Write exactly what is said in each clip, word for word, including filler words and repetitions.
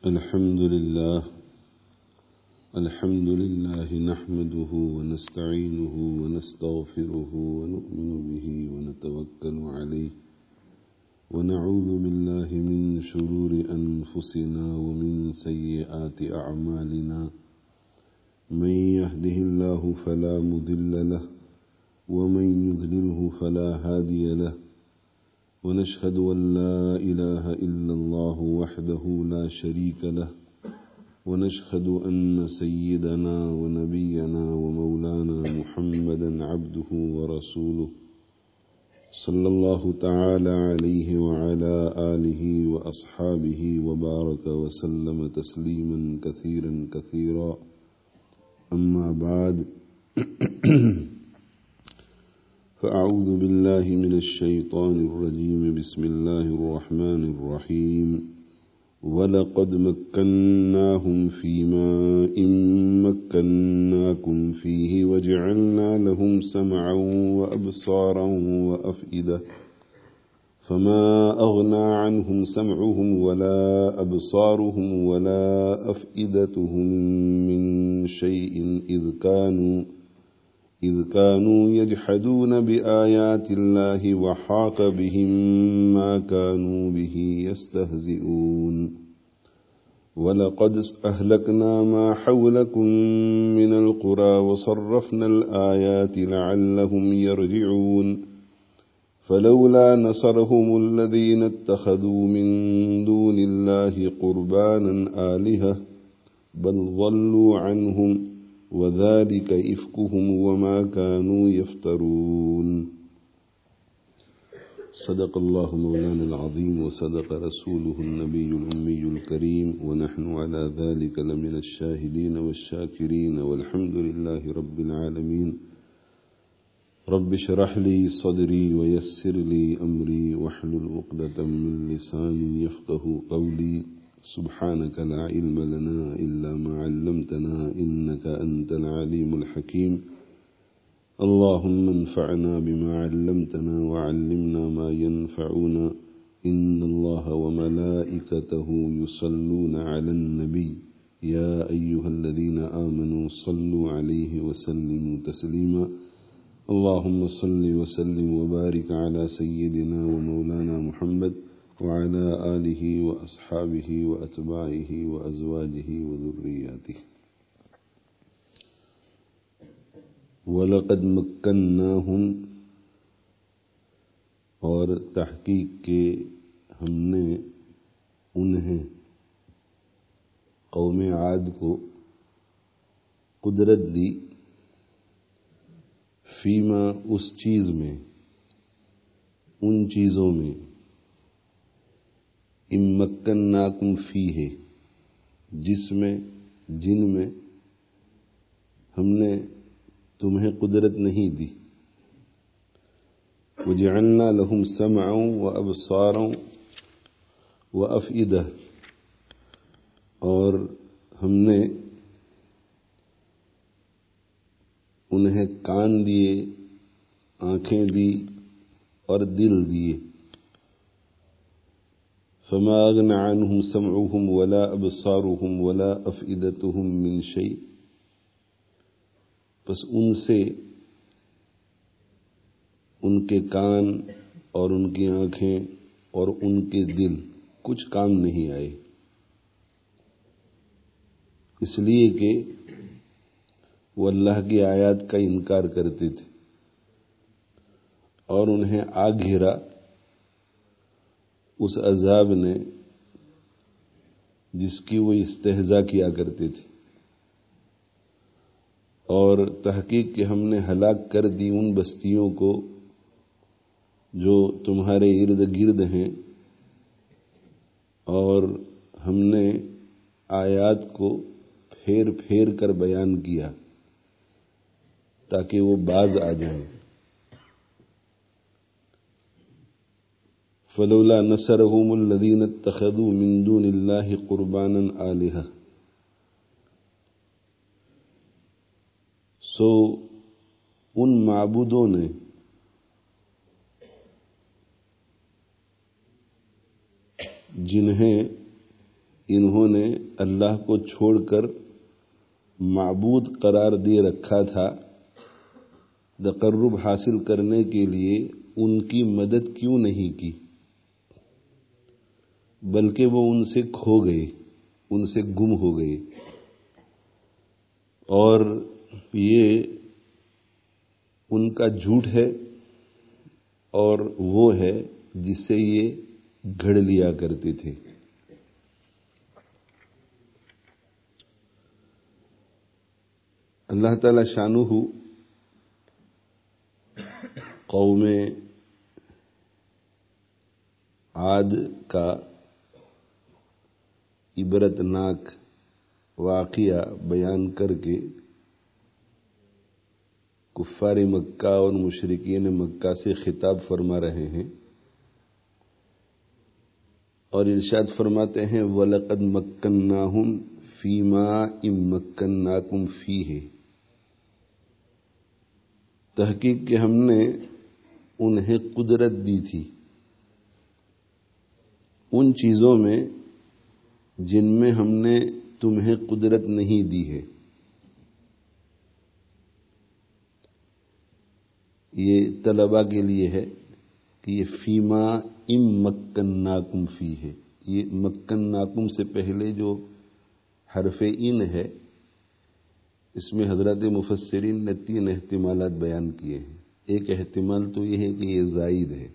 الحمد لله الحمد لله نحمده ونستعينه ونستغفره ونؤمن به ونتوكل عليه ونعوذ بالله من شرور أنفسنا ومن سيئات أعمالنا من يهده الله فلا مضل له ومن يضلله فلا هادي له ونشهد أن لا إله إلا الله وحده لا شريك له ونشهد أن سيدنا ونبينا ومولانا محمدا عبده ورسوله صلى الله تعالى عليه وعلى آله وأصحابه وبارك وسلم تسليما كثيرا كثيرا أما بعد فأعوذ بالله من الشيطان الرجيم بسم الله الرحمن الرحيم ولقد مكناهم في ماء مكناكم فيه وجعلنا لهم سمعا وأبصارا وأفئدة فما أغنى عنهم سمعهم ولا أبصارهم ولا أفئدتهم من شيء إذ كانوا إذ كانوا يجحدون بآيات الله وحاق بهم ما كانوا به يستهزئون ولقد أهلكنا ما حولكم من القرى وصرفنا الآيات لعلهم يرجعون فلولا نصرهم الذين اتخذوا من دون الله قربانا آلهة بل ضلوا عنهم وذلك إفكهم وما كانوا يفترون صدق الله مولانا العظيم وصدق رسوله النبي الأمي الكريم ونحن على ذلك لمن الشاهدين والشاكرين والحمد لله رب العالمين رب اشرح لي صدري ويسر لي أمري واحلل عقدة من لساني يفقه قولي سبحانك لا علم لنا إلا ما علمتنا إنك أنت العليم الحكيم اللهم انفعنا بما علمتنا وعلمنا ما ينفعنا إن الله وملائكته يصلون على النبي يا أيها الذين آمنوا صلوا عليه وسلموا تسليما اللهم صل وسلم وبارك على سيدنا ومولانا محمد وعلى آله وأصحابه وأتباعه وأزواجه وذرياته وَلَقَدْ مَكَّنَّاهُمْ اور تحقیق کے ہم نے انہیں قوم عاد کو قدرت دی فیما اس چیز میں ان چیزوں میں ام مکناکم فیہ جس میں جن میں ہم نے تمہیں قدرت نہیں دی وجعلنا لهم سمعا وابصارا وافئدہ اور ہم نے انہیں کان دیے آنکھیں دی اور دل دیے فما أغنى عنهم سمعهم ولا أبصارهم ولا أفئدتهم من شيء بس ان سے ان کے کان اور ان کی آنکھیں اور ان کے دل کچھ کام نہیں آئے اس لیے کہ وہ اللہ کی آیات کا انکار کرتے تھے اور انہیں آ گھیرا اس عذاب نے جس کی وہ استہزاء کیا کرتے تھے اور تحقیق کہ ہم نے ہلاک کر دی ان بستیوں کو جو تمہارے ارد گرد ہیں اور ہم نے آیات کو پھیر پھیر کر بیان کیا تاکہ وہ باز آ جائیں فلولا نصرهم الذين اتخذوا من دون الله قربانا آلهة سو ان معبودوں نے جنہیں انہوں نے اللہ کو چھوڑ کر معبود قرار دے رکھا تھا، تقرب حاصل کرنے کے لیے ان کی مدد کیوں نہیں کی، بلکہ وہ ان سے کھو گئے، ان سے گم ہو گئے۔ اور یہ ان کا جھوٹ ہے اور وہ ہے جس سے یہ گھڑ لیا کرتے تھے۔ اللہ تعالی شانہ قوم عاد کا عبرتناک واقعہ بیان کر کے کفار مکہ اور مشرکین مکہ سے خطاب فرما رہے ہیں اور ارشاد فرماتے ہیں وَلَقَدْ مَكَّنَّاهُمْ فِي مَاءٍ مَكَّنَّاكُمْ فِيهِ، تحقیق کہ ہم نے انہیں قدرت دی تھی ان چیزوں میں جن میں ہم نے تمہیں قدرت نہیں دی ہے۔ یہ طلباء کے لیے ہے کہ یہ فیما ام مکناکم فی ہے، یہ مکناکم سے پہلے جو حرف ان ہے اس میں حضرات مفسرین نے تین احتمالات بیان کیے ہیں۔ ایک احتمال تو یہ ہے کہ یہ زائد ہے،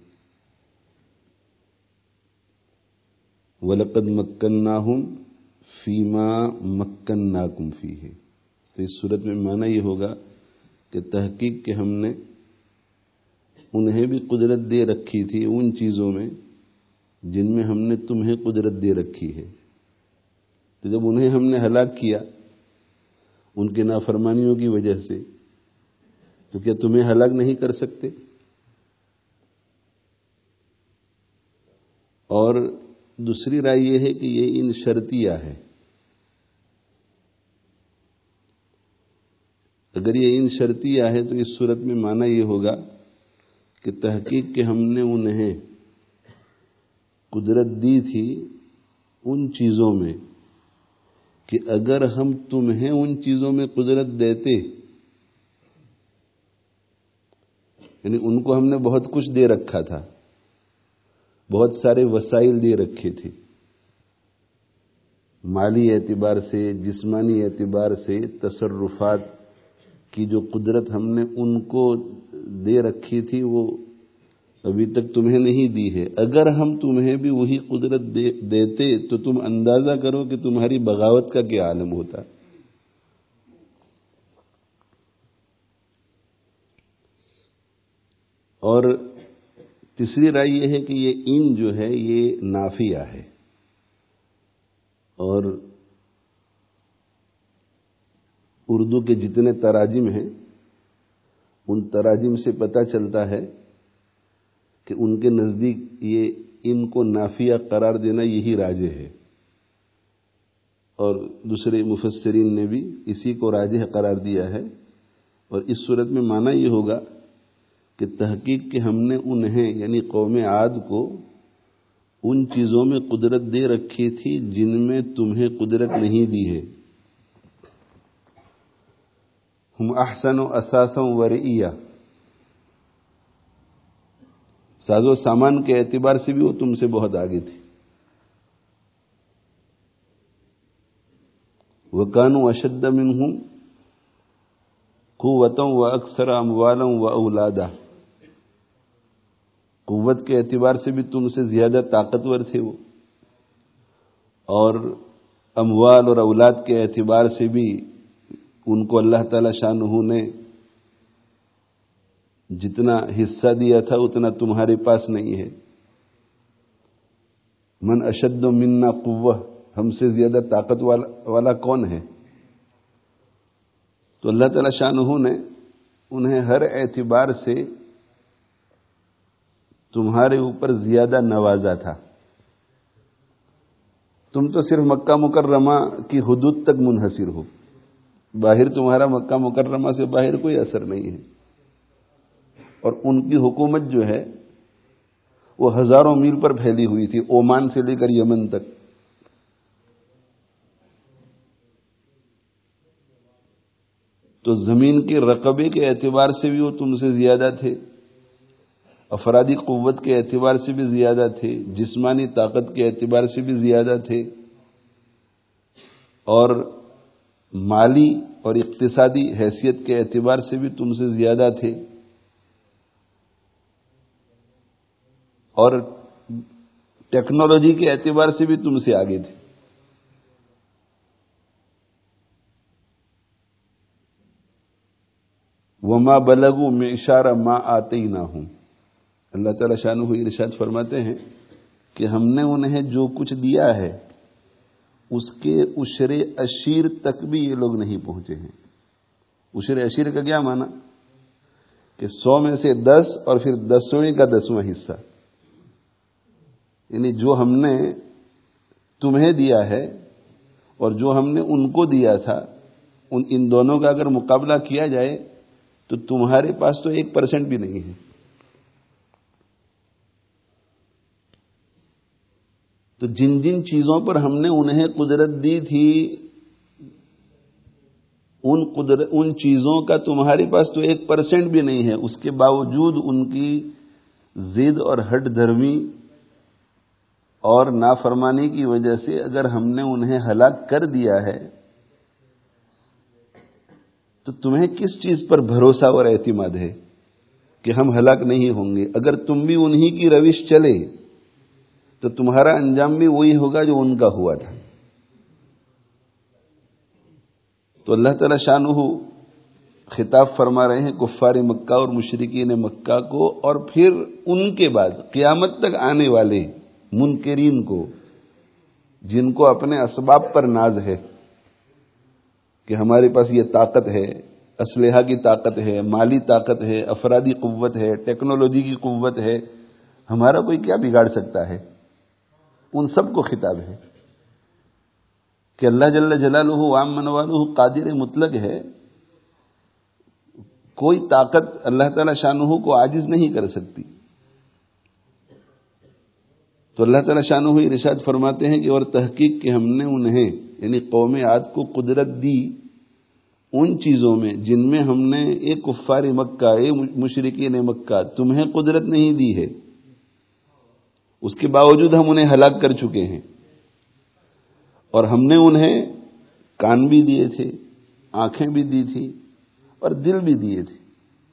وَلَقَدْ مَكَّنَّاهُمْ فِي مَا مَكَّنَّاكُمْ فِيهِ، تو اس صورت میں معنی یہ ہوگا کہ تحقیق کہ ہم نے انہیں بھی قدرت دے رکھی تھی ان چیزوں میں جن میں ہم نے تمہیں قدرت دے رکھی ہے، تو جب انہیں ہم نے ہلاک کیا ان کے نافرمانیوں کی وجہ سے، تو کیا تمہیں ہلاک نہیں کر سکتے؟ اور دوسری رائے یہ ہے کہ یہ ان شرطیہ ہے، اگر یہ ان شرطیہ ہے تو اس صورت میں معنی یہ ہوگا کہ تحقیق کہ ہم نے انہیں قدرت دی تھی ان چیزوں میں کہ اگر ہم تمہیں ان چیزوں میں قدرت دیتے، یعنی ان کو ہم نے بہت کچھ دے رکھا تھا، بہت سارے وسائل دے رکھے تھے، مالی اعتبار سے، جسمانی اعتبار سے، تصرفات کی جو قدرت ہم نے ان کو دے رکھی تھی وہ ابھی تک تمہیں نہیں دی ہے، اگر ہم تمہیں بھی وہی قدرت دے دیتے تو تم اندازہ کرو کہ تمہاری بغاوت کا کیا عالم ہوتا۔ اور تیسری رائے یہ ہے کہ یہ ان جو ہے یہ نافیہ ہے، اور اردو کے جتنے تراجم ہیں ان تراجم سے پتہ چلتا ہے کہ ان کے نزدیک یہ ان کو نافیہ قرار دینا یہی راجح ہے، اور دوسرے مفسرین نے بھی اسی کو راجح قرار دیا ہے، اور اس صورت میں معنی یہ ہوگا کہ تحقیق کہ ہم نے انہیں یعنی قوم عاد کو ان چیزوں میں قدرت دے رکھی تھی جن میں تمہیں قدرت نہیں دی ہے۔ ہم احسن و اساسا ورعیہ، ساز و سامان کے اعتبار سے بھی وہ تم سے بہت آگے تھی۔ وَكَانُوا أَشَدَّ مِنْهُمْ قُوَّةً وَأَكْثَرَ أَمْوَالًا وَأَوْلَادًا، قوت کے اعتبار سے بھی تم سے زیادہ طاقتور تھے وہ، اور اموال اور اولاد کے اعتبار سے بھی ان کو اللہ تعالی شانہ نے جتنا حصہ دیا تھا اتنا تمہارے پاس نہیں ہے۔ من اشد منا قوہ، ہم سے زیادہ طاقت والا کون ہے؟ تو اللہ تعالی شانہ نے انہیں ہر اعتبار سے تمہارے اوپر زیادہ نوازا تھا۔ تم تو صرف مکہ مکرمہ کی حدود تک منحصر ہو، باہر تمہارا مکہ مکرمہ سے باہر کوئی اثر نہیں ہے، اور ان کی حکومت جو ہے وہ ہزاروں میل پر پھیلی ہوئی تھی، اومان سے لے کر یمن تک۔ تو زمین کے رقبے کے اعتبار سے بھی وہ تم سے زیادہ تھے، افرادی قوت کے اعتبار سے بھی زیادہ تھے، جسمانی طاقت کے اعتبار سے بھی زیادہ تھے، اور مالی اور اقتصادی حیثیت کے اعتبار سے بھی تم سے زیادہ تھے، اور ٹیکنالوجی کے اعتبار سے بھی تم سے آگے تھے۔ وما بلغوا معشار ما آتیناہم، اللہ تعالی شانہ ارشاد فرماتے ہیں کہ ہم نے انہیں جو کچھ دیا ہے اس کے عشر عشیر تک بھی یہ لوگ نہیں پہنچے ہیں۔ عشر عشیر کا کیا معنی؟ کہ سو میں سے دس اور پھر دسویں کا دسواں حصہ، یعنی جو ہم نے تمہیں دیا ہے اور جو ہم نے ان کو دیا تھا، ان ان دونوں کا اگر مقابلہ کیا جائے تو تمہارے پاس تو ایک پرسنٹ بھی نہیں ہے۔ تو جن جن چیزوں پر ہم نے انہیں قدرت دی تھی، ان قدرت ان چیزوں کا تمہارے پاس تو ایک پرسنٹ بھی نہیں ہے، اس کے باوجود ان کی ضد اور ہٹ دھرمی اور نافرمانی کی وجہ سے اگر ہم نے انہیں ہلاک کر دیا ہے تو تمہیں کس چیز پر بھروسہ اور اعتماد ہے کہ ہم ہلاک نہیں ہوں گے؟ اگر تم بھی انہی کی روش چلے تو تمہارا انجام بھی وہی ہوگا جو ان کا ہوا تھا۔ تو اللہ تعالی شانہ خطاب فرما رہے ہیں کفار مکہ اور مشرکین مکہ کو، اور پھر ان کے بعد قیامت تک آنے والے منکرین کو، جن کو اپنے اسباب پر ناز ہے کہ ہمارے پاس یہ طاقت ہے، اسلحہ کی طاقت ہے، مالی طاقت ہے، افرادی قوت ہے، ٹیکنالوجی کی قوت ہے، ہمارا کوئی کیا بگاڑ سکتا ہے؟ ان سب کو خطاب ہے کہ اللہ جل جلالہ وعم منوالہ قادر مطلق ہے، کوئی طاقت اللہ تعالی شانہ کو عاجز نہیں کر سکتی۔ تو اللہ تعالی شانہ ارشاد فرماتے ہیں کہ اور تحقیق کہ ہم نے انہیں یعنی قوم عاد کو قدرت دی ان چیزوں میں جن میں ہم نے اے کفار مکہ، اے مشرکین مکہ، تمہیں قدرت نہیں دی ہے، اس کے باوجود ہم انہیں ہلاک کر چکے ہیں، اور ہم نے انہیں کان بھی دیے تھے، آنکھیں بھی دی تھی اور دل بھی دیے تھے،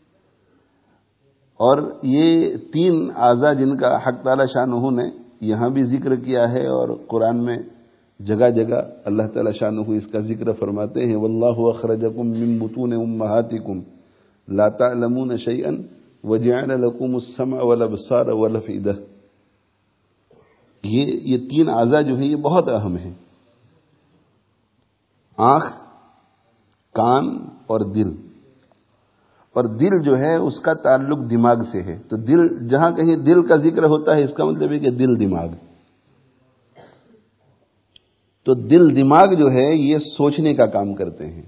اور یہ تین اعضاء جن کا حق تعالی شانہ نے یہاں بھی ذکر کیا ہے اور قرآن میں جگہ جگہ اللہ تعالی شانہ اس کا ذکر فرماتے ہیں، واللہ اخرجکم من بطون امہاتکم لا تعلمون شیئا وجعل لکم السمع والابصار والافئدہ۔ یہ یہ تین اعضاء جو ہیں یہ بہت اہم ہیں، آنکھ، کان اور دل، اور دل جو ہے اس کا تعلق دماغ سے ہے۔ تو دل جہاں کہیں دل کا ذکر ہوتا ہے اس کا مطلب ہے کہ دل دماغ، تو دل دماغ جو ہے یہ سوچنے کا کام کرتے ہیں،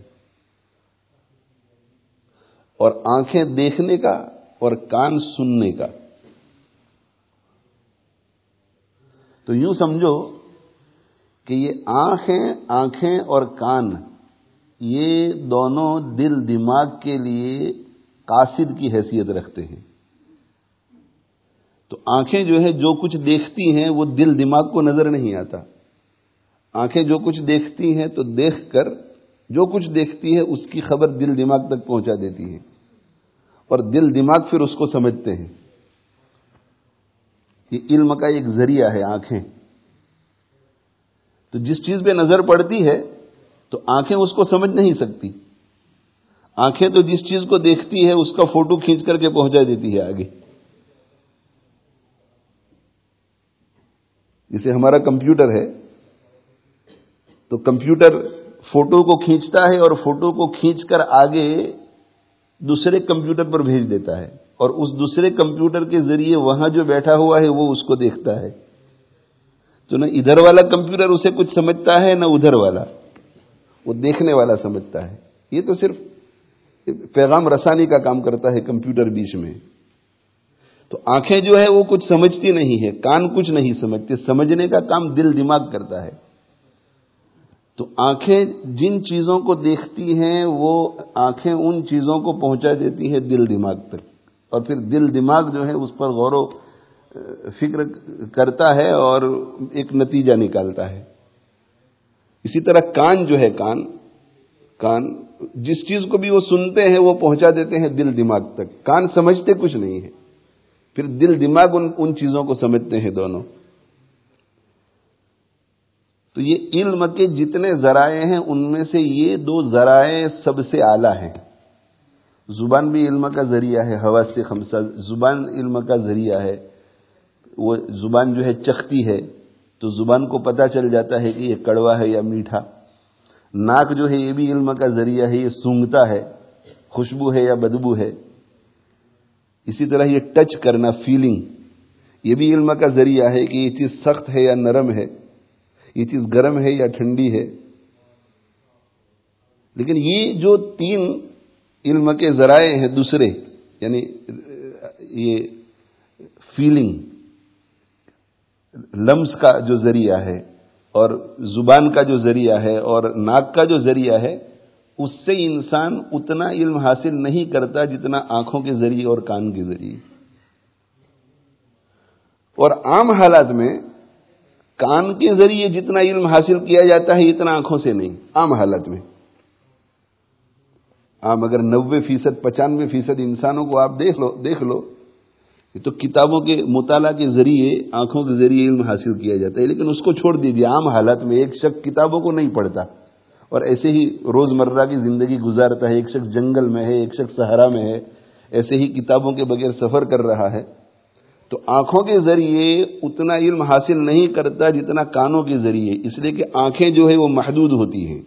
اور آنکھیں دیکھنے کا اور کان سننے کا۔ تو یوں سمجھو کہ یہ آنکھیں آنکھیں اور کان یہ دونوں دل دماغ کے لیے قاصد کی حیثیت رکھتے ہیں۔ تو آنکھیں جو ہے جو کچھ دیکھتی ہیں وہ دل دماغ کو نظر نہیں آتا، آنکھیں جو کچھ دیکھتی ہیں تو دیکھ کر جو کچھ دیکھتی ہے اس کی خبر دل دماغ تک پہنچا دیتی ہے، اور دل دماغ پھر اس کو سمجھتے ہیں۔ یہ علم کا ایک ذریعہ ہے آنکھیں۔ تو جس چیز پہ نظر پڑتی ہے تو آنکھیں اس کو سمجھ نہیں سکتی، آنکھیں تو جس چیز کو دیکھتی ہے اس کا فوٹو کھینچ کر کے پہنچا دیتی ہے آگے۔ جسے ہمارا کمپیوٹر ہے تو کمپیوٹر فوٹو کو کھینچتا ہے اور فوٹو کو کھینچ کر آگے دوسرے کمپیوٹر پر بھیج دیتا ہے، اور اس دوسرے کمپیوٹر کے ذریعے وہاں جو بیٹھا ہوا ہے وہ اس کو دیکھتا ہے۔ تو نہ ادھر والا کمپیوٹر اسے کچھ سمجھتا ہے نہ ادھر والا، وہ دیکھنے والا سمجھتا ہے۔ یہ تو صرف پیغام رسانی کا کام کرتا ہے کمپیوٹر بیچ میں۔ تو آنکھیں جو ہے وہ کچھ سمجھتی نہیں ہے، کان کچھ نہیں سمجھتے، سمجھنے کا کام دل دماغ کرتا ہے۔ تو آنکھیں جن چیزوں کو دیکھتی ہیں وہ آنکھیں ان چیزوں کو پہنچا دیتی ہیں دل دماغ تک، اور پھر دل دماغ جو ہے اس پر غور و فکر کرتا ہے اور ایک نتیجہ نکالتا ہے۔ اسی طرح کان جو ہے، کان کان جس چیز کو بھی وہ سنتے ہیں وہ پہنچا دیتے ہیں دل دماغ تک۔ کان سمجھتے کچھ نہیں ہے، پھر دل دماغ ان ان چیزوں کو سمجھتے ہیں دونوں۔ تو یہ علم کے جتنے ذرائع ہیں ان میں سے یہ دو ذرائع سب سے اعلیٰ ہیں۔ زبان بھی علم کا ذریعہ ہے، حواس سے خمسہ، زبان علم کا ذریعہ ہے۔ وہ زبان جو ہے چکھتی ہے تو زبان کو پتہ چل جاتا ہے کہ یہ کڑوا ہے یا میٹھا۔ ناک جو ہے یہ بھی علم کا ذریعہ ہے، یہ سونگھتا ہے، خوشبو ہے یا بدبو ہے۔ اسی طرح یہ ٹچ کرنا، فیلنگ، یہ بھی علم کا ذریعہ ہے کہ یہ چیز سخت ہے یا نرم ہے، یہ چیز گرم ہے یا ٹھنڈی ہے۔ لیکن یہ جو تین علم کے ذرائع ہیں دوسرے، یعنی یہ فیلنگ، لمس کا جو ذریعہ ہے، اور زبان کا جو ذریعہ ہے، اور ناک کا جو ذریعہ ہے، اس سے انسان اتنا علم حاصل نہیں کرتا جتنا آنکھوں کے ذریعے اور کان کے ذریعے۔ اور عام حالات میں کان کے ذریعے جتنا علم حاصل کیا جاتا ہے اتنا آنکھوں سے نہیں، عام حالت میں۔ عام اگر نوے فیصد پچانوے فیصد انسانوں کو آپ دیکھ لو دیکھ لو تو کتابوں کے مطالعہ کے ذریعے، آنکھوں کے ذریعے علم حاصل کیا جاتا ہے۔ لیکن اس کو چھوڑ دیجیے، عام حالات میں ایک شخص کتابوں کو نہیں پڑھتا اور ایسے ہی روزمرہ کی زندگی گزارتا ہے، ایک شخص جنگل میں ہے، ایک شخص صحرا میں ہے، ایسے ہی کتابوں کے بغیر سفر کر رہا ہے، تو آنکھوں کے ذریعے اتنا علم حاصل نہیں کرتا جتنا کانوں کے ذریعے، اس لیے کہ آنکھیں جو ہے وہ محدود ہوتی ہیں،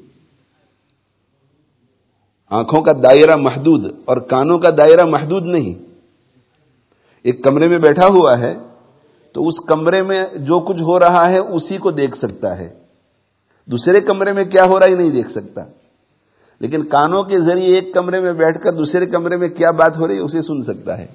آنکھوں کا دائرہ محدود اور کانوں کا دائرہ محدود نہیں۔ ایک کمرے میں بیٹھا ہوا ہے تو اس کمرے میں جو کچھ ہو رہا ہے اسی کو دیکھ سکتا ہے، دوسرے کمرے میں کیا ہو رہا ہے نہیں دیکھ سکتا، لیکن کانوں کے ذریعے ایک کمرے میں بیٹھ کر دوسرے کمرے میں کیا بات ہو رہی ہے اسے سن سکتا ہے۔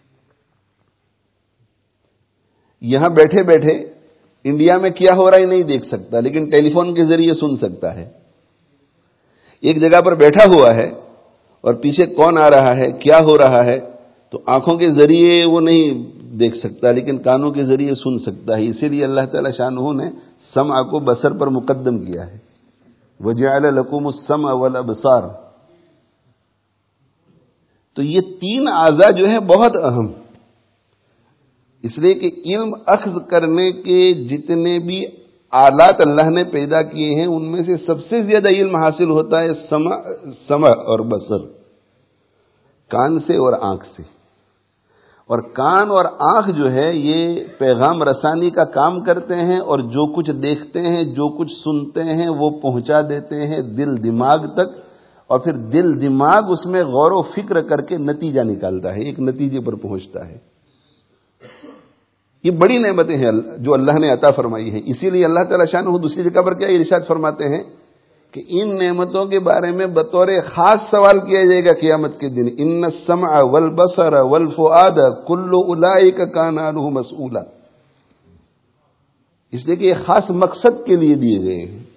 یہاں بیٹھے بیٹھے انڈیا میں کیا ہو رہا ہے نہیں دیکھ سکتا، لیکن ٹیلی فون کے ذریعے سن سکتا ہے۔ ایک جگہ پر بیٹھا ہوا ہے اور پیچھے کون آ رہا ہے، کیا ہو رہا ہے، تو آنکھوں کے ذریعے وہ نہیں دیکھ سکتا لیکن کانوں کے ذریعے سن سکتا ہے۔ اسی لیے اللہ تعالی شانہ نے سمع کو بصر پر مقدم کیا ہے، وَجَعَلَ لَكُمُ السَّمْعَ وَالْأَبْصَارَ۔ تو یہ تین اعضاء جو ہے بہت اہم، اس لیے کہ علم اخذ کرنے کے جتنے بھی آلات اللہ نے پیدا کیے ہیں ان میں سے سب سے زیادہ علم حاصل ہوتا ہے سمع سمع اور بصر، کان سے اور آنکھ سے۔ اور کان اور آنکھ جو ہے یہ پیغام رسانی کا کام کرتے ہیں، اور جو کچھ دیکھتے ہیں، جو کچھ سنتے ہیں وہ پہنچا دیتے ہیں دل دماغ تک، اور پھر دل دماغ اس میں غور و فکر کر کے نتیجہ نکالتا ہے، ایک نتیجے پر پہنچتا ہے۔ یہ بڑی نعمتیں ہیں جو اللہ نے عطا فرمائی ہیں، اسی لیے اللہ تعالی شانہ دوسری جگہ پر کیا ارشاد فرماتے ہیں کہ ان نعمتوں کے بارے میں بطور خاص سوال کیا جائے گا قیامت کے دن، ان السمع والبصر والفؤاد کل اولئک کان عنہ مسئولا، اس لیے کہ یہ خاص مقصد کے لیے دیے گئے ہیں۔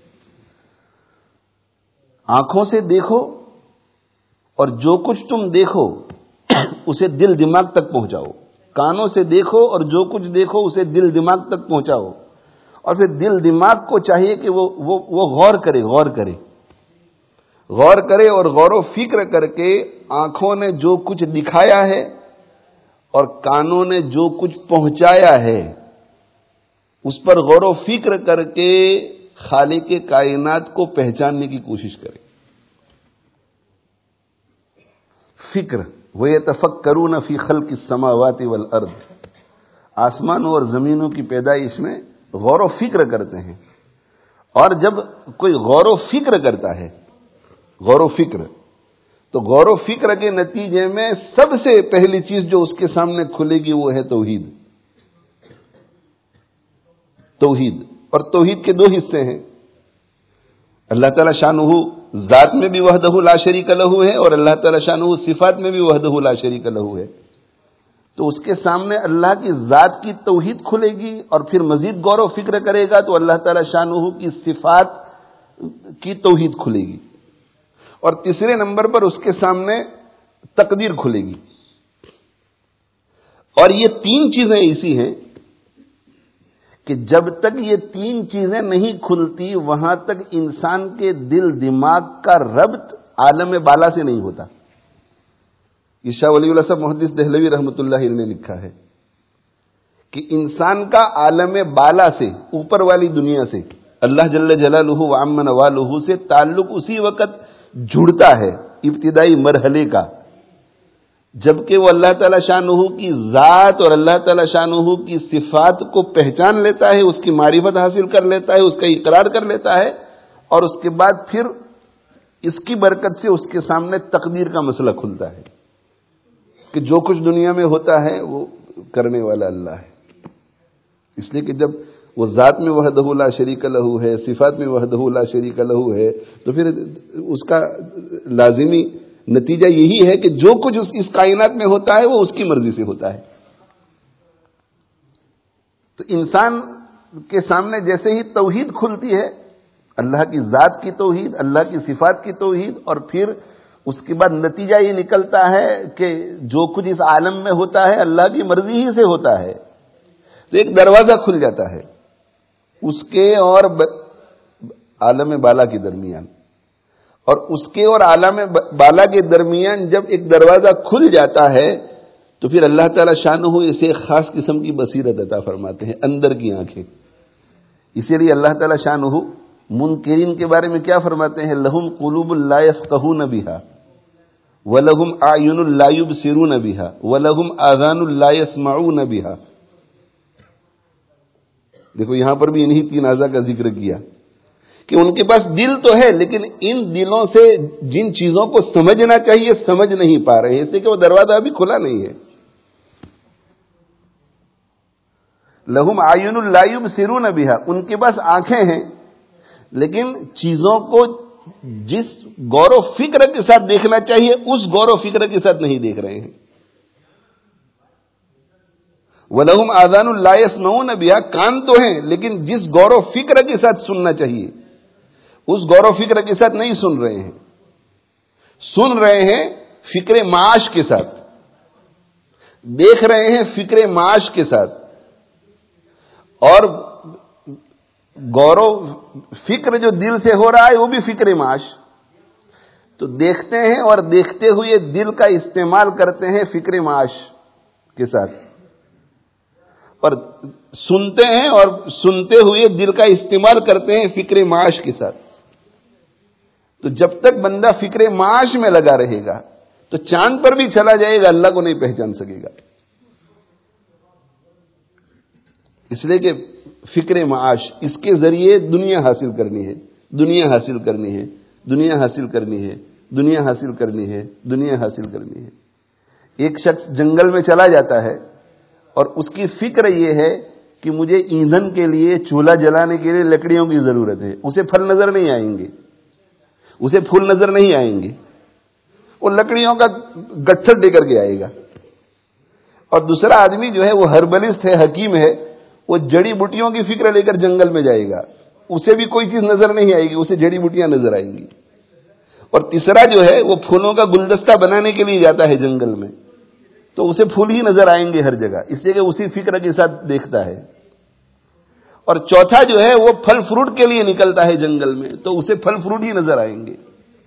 آنکھوں سے دیکھو اور جو کچھ تم دیکھو اسے دل دماغ تک پہنچاؤ، کانوں سے دیکھو اور جو کچھ دیکھو اسے دل دماغ تک پہنچاؤ، اور پھر دل دماغ کو چاہیے کہ وہ وہ, وہ غور کرے غور کرے غور کرے اور غور و فکر کر کے آنکھوں نے جو کچھ دکھایا ہے اور کانوں نے جو کچھ پہنچایا ہے اس پر غور و فکر کر کے خالق کائنات کو پہچاننے کی کوشش کرے۔ فکر وَيَتَفَكَّرُونَ فِي خَلْقِ السَّمَاوَاتِ وَالْأَرْضِ، آسمانوں اور زمینوں کی پیدائش میں غور و فکر کرتے ہیں۔ اور جب کوئی غور و فکر کرتا ہے، غور و فکر تو غور و فکر کے نتیجے میں سب سے پہلی چیز جو اس کے سامنے کھلے گی وہ ہے توحید۔ توحید اور توحید کے دو حصے ہیں، اللہ تعالی شانہ ذات میں بھی وحدہ لا شریک لہ ہے اور اللہ تعالی شانہ صفات میں بھی وحدہ لا شریک لہ ہے۔ تو اس کے سامنے اللہ کی ذات کی توحید کھلے گی، اور پھر مزید غور و فکر کرے گا تو اللہ تعالی شانہ کی صفات کی توحید کھلے گی، اور تیسرے نمبر پر اس کے سامنے تقدیر کھلے گی. اور یہ تین چیزیں ایسی ہیں کہ جب تک یہ تین چیزیں نہیں کھلتی وہاں تک انسان کے دل دماغ کا ربط عالم بالا سے نہیں ہوتا. یہ شاہ ولی اللہ صاحب محدث دہلوی رحمۃ اللہ علیہ نے لکھا ہے کہ انسان کا عالم بالا سے، اوپر والی دنیا سے، اللہ جل جلالہ وعم نوالہ سے تعلق اسی وقت جڑتا ہے ابتدائی مرحلے کا جبکہ وہ اللہ تعالی شانہ کی ذات اور اللہ تعالی شانہ کی صفات کو پہچان لیتا ہے، اس کی معرفت حاصل کر لیتا ہے، اس کا اقرار کر لیتا ہے، اور اس کے بعد پھر اس کی برکت سے اس کے سامنے تقدیر کا مسئلہ کھلتا ہے کہ جو کچھ دنیا میں ہوتا ہے وہ کرنے والا اللہ ہے. اس لیے کہ جب وہ ذات میں وحدہ لا شریک لہ ہے، صفات میں وحدہ لا شریک لہ ہے، تو پھر اس کا لازمی نتیجہ یہی ہے کہ جو کچھ اس کائنات میں ہوتا ہے وہ اس کی مرضی سے ہوتا ہے. تو انسان کے سامنے جیسے ہی توحید کھلتی ہے، اللہ کی ذات کی توحید، اللہ کی صفات کی توحید، اور پھر اس کے بعد نتیجہ یہ نکلتا ہے کہ جو کچھ اس عالم میں ہوتا ہے اللہ کی مرضی ہی سے ہوتا ہے، تو ایک دروازہ کھل جاتا ہے اس کے اور عالم بالا کے درمیان. اور اس کے اور عالم بالا کے درمیان جب ایک دروازہ کھل جاتا ہے تو پھر اللہ تعالی شانہ اسے ایک خاص قسم کی بصیرت عطا فرماتے ہیں، اندر کی آنکھیں. اسی لیے اللہ تعالی شانہ منکرین کے بارے میں کیا فرماتے ہیں؟ لہم قلوب لا یفقہون بہا وَلَهُمْ أَعْيُنٌ لَا يُبْصِرُونَ بِهَا وَلَهُمْ آذَانٌ لَا يَسْمَعُونَ بِهَا. دیکھو یہاں پر بھی انہی تین اعضاء کا ذکر کیا کہ ان کے پاس دل تو ہے لیکن ان دلوں سے جن چیزوں کو سمجھنا چاہیے سمجھ نہیں پا رہے ہیں، اس لیے کہ وہ دروازہ ابھی کھلا نہیں ہے. لَهُمْ أَعْيُنٌ لَا يُبْصِرُونَ بِهَا، ان کے پاس آنکھیں ہیں لیکن چیزوں کو جس غور و فکر کے ساتھ دیکھنا چاہیے اس غور و فکر کے ساتھ نہیں دیکھ رہے ہیں. وَلَهُمْ آذَانٌ لَا يَسْمَعُونَ بِهَا، کان تو ہیں لیکن جس غور و فکر کے ساتھ سننا چاہیے اس غور و فکر کے ساتھ نہیں سن رہے ہیں، سن رہے ہیں فکر معاش کے ساتھ، دیکھ رہے ہیں فکر معاش کے ساتھ، اور غور و فکر جو دل سے ہو رہا ہے وہ بھی فکر معاش. تو دیکھتے ہیں اور دیکھتے ہوئے دل کا استعمال کرتے ہیں فکر معاش کے ساتھ، اور سنتے ہیں اور سنتے ہوئے دل کا استعمال کرتے ہیں فکر معاش کے ساتھ. تو جب تک بندہ فکر معاش میں لگا رہے گا تو چاند پر بھی چلا جائے گا اللہ کو نہیں پہچان سکے گا. اس لیے کہ فکر معاش، اس کے ذریعے دنیا حاصل کرنی ہے، دنیا حاصل کرنی ہے، دنیا حاصل کرنی ہے، دنیا حاصل کرنی ہے، دنیا حاصل کرنی ہے. ایک شخص جنگل میں چلا جاتا ہے اور اس کی فکر یہ ہے کہ مجھے ایندھن کے لیے، چولہا جلانے کے لیے لکڑیوں کی ضرورت ہے. اسے پھل نظر نہیں آئیں گے، اسے پھول نظر نہیں آئیں گے، وہ لکڑیوں کا گٹھر لے کر کے آئے گا. اور دوسرا آدمی جو ہے وہ ہربلسٹ ہے، حکیم ہے، وہ جڑی بوٹیوں کی فکر لے کر جنگل میں جائے گا، اسے بھی کوئی چیز نظر نہیں آئے گی، اسے جڑی بوٹیاں نظر آئیں گی. اور تیسرا جو ہے وہ پھولوں کا گلدستہ بنانے کے لیے جاتا ہے جنگل میں، تو اسے پھول ہی نظر آئیں گے ہر جگہ، اس لیے کہ اسی فکر کے ساتھ دیکھتا ہے. اور چوتھا جو ہے وہ پھل فروٹ کے لیے نکلتا ہے جنگل میں، تو اسے پھل فروٹ ہی نظر آئیں گے.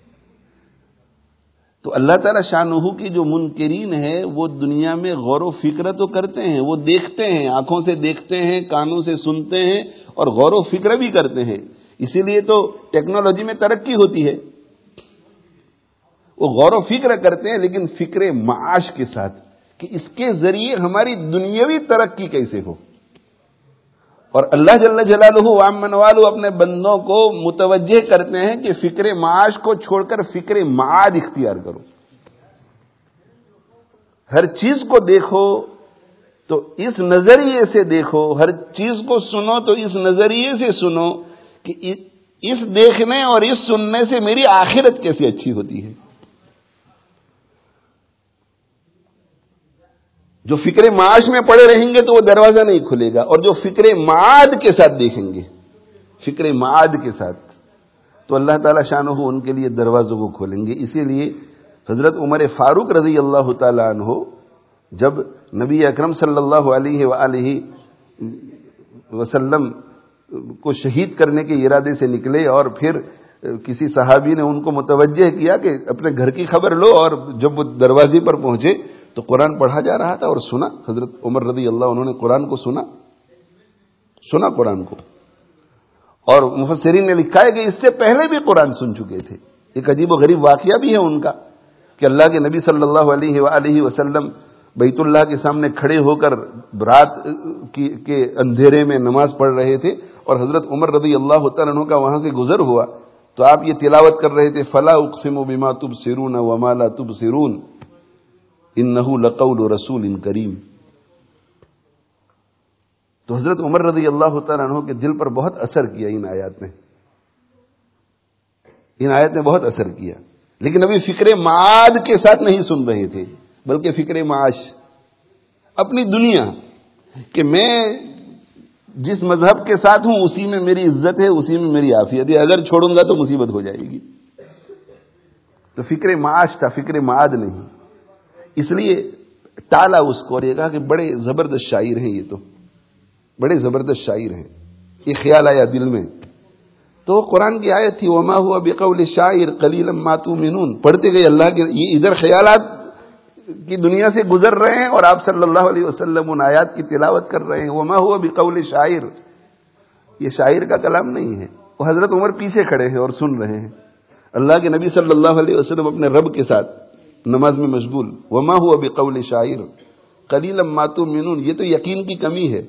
تو اللہ تعالیٰ شانہ کی جو منکرین ہے وہ دنیا میں غور و فکر تو کرتے ہیں، وہ دیکھتے ہیں، آنکھوں سے دیکھتے ہیں، کانوں سے سنتے ہیں، اور غور و فکر بھی کرتے ہیں. اسی لیے تو ٹیکنالوجی میں ترقی ہوتی ہے. وہ غور و فکر کرتے ہیں لیکن فکر معاش کے ساتھ کہ اس کے ذریعے ہماری دنیاوی ترقی کیسے ہو. اور اللہ جل جلالہ وعم نوالہ اپنے بندوں کو متوجہ کرتے ہیں کہ فکر معاش کو چھوڑ کر فکر معاد اختیار کرو. ہر چیز کو دیکھو تو اس نظریے سے دیکھو، ہر چیز کو سنو تو اس نظریے سے سنو کہ اس دیکھنے اور اس سننے سے میری آخرت کیسے اچھی ہوتی ہے. جو فکر معاش میں پڑے رہیں گے تو وہ دروازہ نہیں کھلے گا، اور جو فکر معاد کے ساتھ دیکھیں گے، فکر معاد کے ساتھ، تو اللہ تعالیٰ شانہ ان کے لیے دروازوں کو کھولیں گے. اسی لیے حضرت عمر فاروق رضی اللہ تعالیٰ عنہ جب نبی اکرم صلی اللہ علیہ وآلہ وسلم کو شہید کرنے کے ارادے سے نکلے اور پھر کسی صحابی نے ان کو متوجہ کیا کہ اپنے گھر کی خبر لو، اور جب وہ دروازے پر پہنچے تو قرآن پڑھا جا رہا تھا اور سنا. حضرت عمر رضی اللہ عنہ نے قرآن کو سنا سنا قرآن کو. اور مفسرین نے لکھا ہے کہ اس سے پہلے بھی قرآن سن چکے تھے. ایک عجیب و غریب واقعہ بھی ہے ان کا کہ اللہ کے نبی صلی اللہ علیہ وآلہ وسلم بیت اللہ کے سامنے کھڑے ہو کر رات کے اندھیرے میں نماز پڑھ رہے تھے اور حضرت عمر رضی اللہ تعالیٰ عنہ کا وہاں سے گزر ہوا تو آپ یہ تلاوت کر رہے تھے فلا اقسم بما تبصرون وما لا تبصرون انه لقول رسول کریم. تو حضرت عمر رضی اللہ تعالیٰ عنہ کے دل پر بہت اثر کیا ان آیات نے ان آیات نے بہت اثر کیا. لیکن ابھی فکر معاد کے ساتھ نہیں سن رہے تھے بلکہ فکر معاش، اپنی دنیا، کہ میں جس مذہب کے ساتھ ہوں اسی میں میری عزت ہے، اسی میں میری عافیت ہے، اگر چھوڑوں گا تو مصیبت ہو جائے گی. تو فکر معاش تھا، فکر معاد نہیں. اس لیے ٹالا اس کو اور یہ کہا کہ بڑے زبردست شاعر ہیں، یہ تو بڑے زبردست شاعر ہیں. یہ خیال آیا دل میں تو قرآن کی آیت تھی وما ہوا بقول شاعر قلیلا ما تؤمنون. پڑھتے گئے اللہ کے، یہ ادھر خیالات کی دنیا سے گزر رہے ہیں اور آپ صلی اللہ علیہ وسلم ان آیات کی تلاوت کر رہے ہیں. وما ہوا بقول شاعر، یہ شاعر کا کلام نہیں ہے. وہ حضرت عمر پیچھے کھڑے ہیں اور سن رہے ہیں. اللہ کے نبی صلی اللہ علیہ وسلم اپنے رب کے ساتھ نماز میں مشغول. وما ہوا بقول شاعر قلیلا ما تؤمنون، یہ تو یقین کی کمی ہے.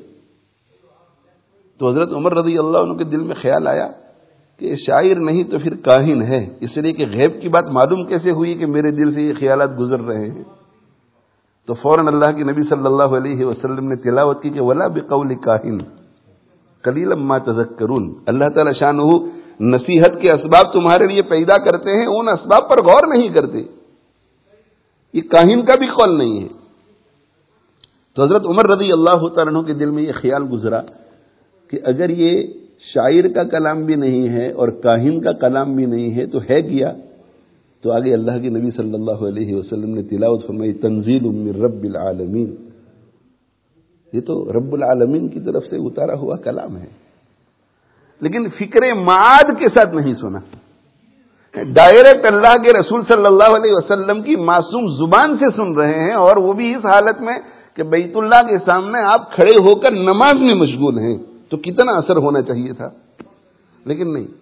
تو حضرت عمر رضی اللہ عنہ کے دل میں خیال آیا کہ شاعر نہیں تو پھر کاہن ہے. اس لیے کہ غیب کی بات معلوم کیسے ہوئی کہ میرے دل سے یہ خیالات گزر رہے ہیں. تو فوراً اللہ کے نبی صلی اللہ علیہ وسلم نے تلاوت کی کہ ولا بقول کاہن قلیلا ما تذکرون. اللہ تعالی شانہ نصیحت کے اسباب تمہارے لیے پیدا کرتے ہیں، ان اسباب پر غور نہیں کرتے. یہ کاہن کا بھی قول نہیں ہے. تو حضرت عمر رضی اللہ تعالیٰ عنہ کے دل میں یہ خیال گزرا کہ اگر یہ شاعر کا کلام بھی نہیں ہے اور کاہن کا کلام بھی نہیں ہے تو ہے کیا؟ تو آگے اللہ کے نبی صلی اللہ علیہ وسلم نے تلاوت فرمائی تنزیل من رب العالمین. یہ تو رب العالمین کی طرف سے اتارا ہوا کلام ہے. لیکن فکر معاد کے ساتھ نہیں سنا، ڈائریکٹ اللہ کے رسول صلی اللہ علیہ وسلم کی معصوم زبان سے سن رہے ہیں، اور وہ بھی اس حالت میں کہ بیت اللہ کے سامنے آپ کھڑے ہو کر نماز میں مشغول ہیں. تو کتنا اثر ہونا چاہیے تھا، لیکن نہیں.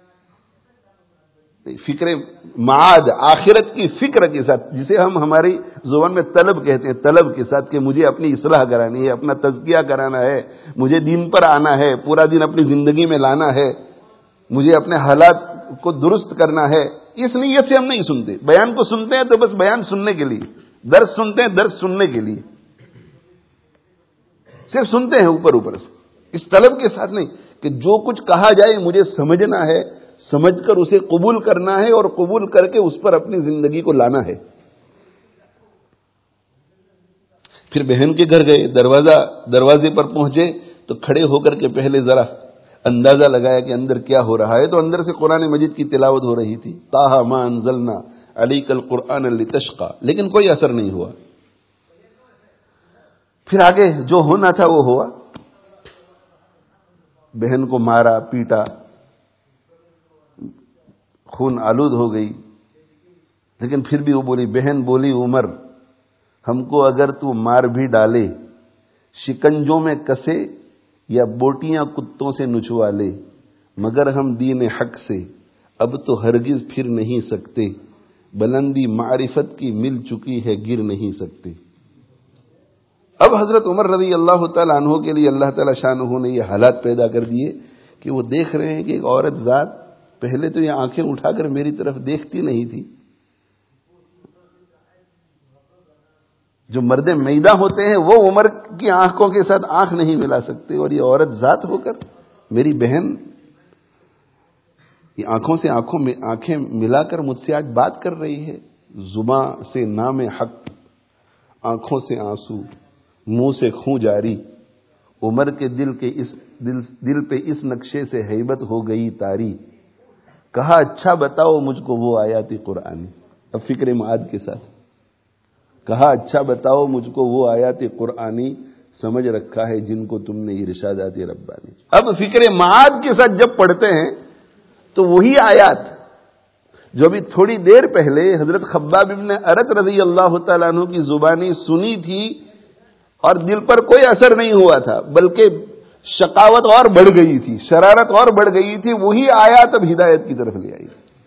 فکر معاد، آخرت کی فکر کے ساتھ، جسے ہم ہماری زبان میں طلب کہتے ہیں، طلب کے ساتھ کہ مجھے اپنی اصلاح کرانی ہے، اپنا تزکیہ کرانا ہے، مجھے دین پر آنا ہے، پورا دن اپنی زندگی میں لانا ہے، مجھے اپنے حالات کو درست کرنا ہے. اس نیت سے ہم نہیں سنتے. بیان کو سنتے ہیں تو بس بیان سننے کے لیے، درس سنتے ہیں درس سننے کے لیے، صرف سنتے ہیں اوپر اوپر سے، اس طلب کے ساتھ نہیں کہ جو کچھ کہا جائے مجھے سمجھنا ہے، سمجھ کر اسے قبول کرنا ہے اور قبول کر کے اس پر اپنی زندگی کو لانا ہے. پھر بہن کے گھر گئے، دروازہ دروازے پر پہنچے تو کھڑے ہو کر کے پہلے ذرا اندازہ لگایا کہ اندر کیا ہو رہا ہے. تو اندر سے قرآن مجید کی تلاوت ہو رہی تھی، طٰہٰ مَا أَنزَلْنَا عَلَيْكَ الْقُرْآنَ لِتَشْقَىٰ، لیکن کوئی اثر نہیں ہوا. پھر آگے جو ہونا تھا وہ ہوا. بہن کو مارا پیٹا، خون آلود ہو گئی. لیکن پھر بھی وہ بولی، بہن بولی عمر ہم کو اگر تو مار بھی ڈالے، شکنجوں میں کسے یا بوٹیاں کتوں سے نچوا لے، مگر ہم دین حق سے اب تو ہرگز پھر نہیں سکتے، بلندی معرفت کی مل چکی ہے گر نہیں سکتے. اب حضرت عمر رضی اللہ تعالیٰ عنہ کے لیے اللہ تعالیٰ شانہ نے یہ حالات پیدا کر دیے کہ وہ دیکھ رہے ہیں کہ ایک عورت ذات پہلے تو یہ آنکھیں اٹھا کر میری طرف دیکھتی نہیں تھی. جو مرد میدہ ہوتے ہیں وہ عمر کی آنکھوں کے ساتھ آنکھ نہیں ملا سکتے، اور یہ عورت ذات ہو کر میری بہن یہ آنکھوں سے آنکھوں میں آنکھیں ملا کر مجھ سے آج بات کر رہی ہے. زباں سے نام حق، آنکھوں سے آنسو، منہ سے خون جاری. عمر کے دل کے اس دل, دل پہ اس نقشے سے ہیبت ہو گئی طاری. کہا اچھا بتاؤ مجھ کو وہ آیات قرآنی. اب فکر معاد کے ساتھ کہا اچھا بتاؤ مجھ کو وہ آیات قرآنی سمجھ رکھا ہے جن کو تم نے ارشادات ربانی. اب فکر معاد کے ساتھ جب پڑھتے ہیں تو وہی آیات جو ابھی تھوڑی دیر پہلے حضرت خباب ابن ارت رضی اللہ تعالیٰ عنہ کی زبانی سنی تھی اور دل پر کوئی اثر نہیں ہوا تھا، بلکہ شقاوت اور بڑھ گئی تھی، شرارت اور بڑھ گئی تھی، وہی آیات اب ہدایت کی طرف لے آئی.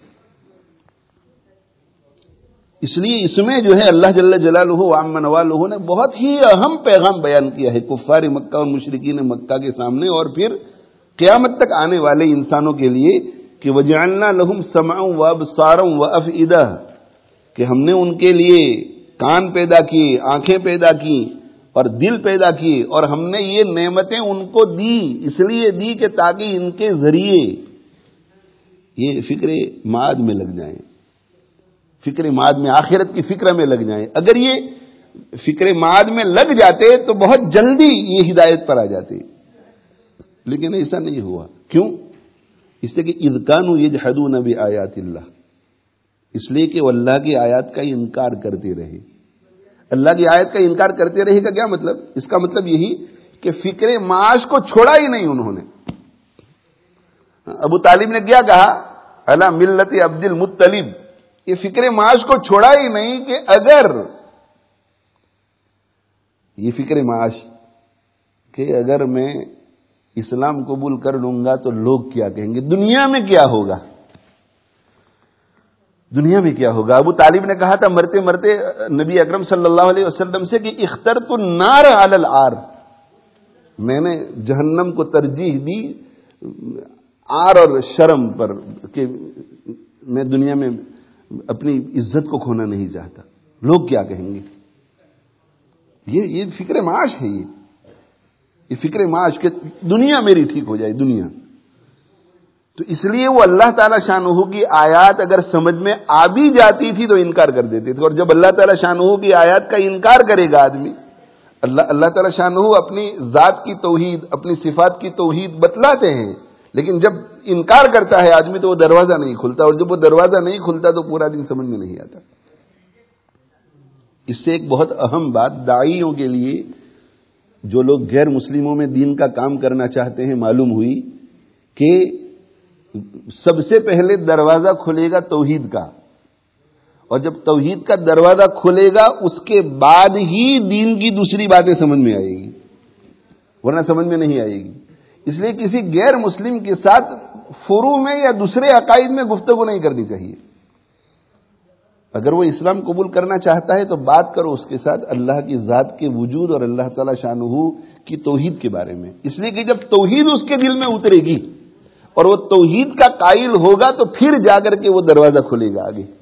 اس لیے اس میں جو ہے اللہ جل جلالہ وعم نوالہ نے بہت ہی اہم پیغام بیان کیا ہے کفار مکہ اور مشرکین مکہ کے سامنے اور پھر قیامت تک آنے والے انسانوں کے لیے کہ وجعلنا لهم سمعا وابصارا وافئدہ، کہ ہم نے ان کے لیے کان پیدا کیے، آنکھیں پیدا کی اور دل پیدا کیے، اور ہم نے یہ نعمتیں ان کو دی، اس لیے دی کہ تاکہ ان کے ذریعے یہ فکر معاد میں لگ جائیں، فکر معاد میں، آخرت کی فکر میں لگ جائیں. اگر یہ فکر معاد میں لگ جاتے تو بہت جلدی یہ ہدایت پر آ جاتے، لیکن ایسا نہیں ہوا. کیوں؟ اس لیے کہ اذ کانوا یجحدون بآیات اللہ، اس لیے کہ وہ اللہ کی آیات کا انکار کرتے رہے. اللہ کی آیت کا انکار کرتے رہے کا کیا مطلب؟ اس کا مطلب یہی کہ فکر معاش کو چھوڑا ہی نہیں انہوں نے. ابو طالب نے کیا کہا؟ علی ملت عبد المطلب، یہ فکر معاش کو چھوڑا ہی نہیں کہ اگر یہ فکر معاش کہ اگر میں اسلام قبول کر لوں گا تو لوگ کیا کہیں گے، دنیا میں کیا ہوگا، دنیا میں کیا ہوگا. ابو طالب نے کہا تھا مرتے مرتے نبی اکرم صلی اللہ علیہ وسلم سے کہ اخترت النار علی العار، میں نے جہنم کو ترجیح دی عار اور شرم پر، کہ میں دنیا میں اپنی عزت کو کھونا نہیں چاہتا، لوگ کیا کہیں گے. یہ یہ فکر معاش ہے، یہ یہ فکر معاش کہ دنیا میری ٹھیک ہو جائے، دنیا. تو اس لیے وہ اللہ تعالیٰ شانہ کی آیات اگر سمجھ میں آ بھی جاتی تھی تو انکار کر دیتے تھے. اور جب اللہ تعالیٰ شانہ کی آیات کا انکار کرے گا آدمی، اللہ اللہ تعالیٰ شانہ اپنی ذات کی توحید، اپنی صفات کی توحید بتلاتے ہیں، لیکن جب انکار کرتا ہے آدمی تو وہ دروازہ نہیں کھلتا، اور جب وہ دروازہ نہیں کھلتا تو پورا دن سمجھ میں نہیں آتا. اس سے ایک بہت اہم بات داعیوں کے لیے، جو لوگ غیر مسلموں میں دین کا کام کرنا چاہتے ہیں، معلوم ہوئی کہ سب سے پہلے دروازہ کھلے گا توحید کا، اور جب توحید کا دروازہ کھلے گا اس کے بعد ہی دین کی دوسری باتیں سمجھ میں آئے گی، ورنہ سمجھ میں نہیں آئے گی. اس لیے کسی غیر مسلم کے ساتھ فروع میں یا دوسرے عقائد میں گفتگو نہیں کرنی چاہیے. اگر وہ اسلام قبول کرنا چاہتا ہے تو بات کرو اس کے ساتھ اللہ کی ذات کے وجود اور اللہ تعالی شانہ کی توحید کے بارے میں. اس لیے کہ جب توحید اس کے دل میں اترے گی اور وہ توحید کا قائل ہوگا تو پھر جا کر کے وہ دروازہ کھلے گا آگے،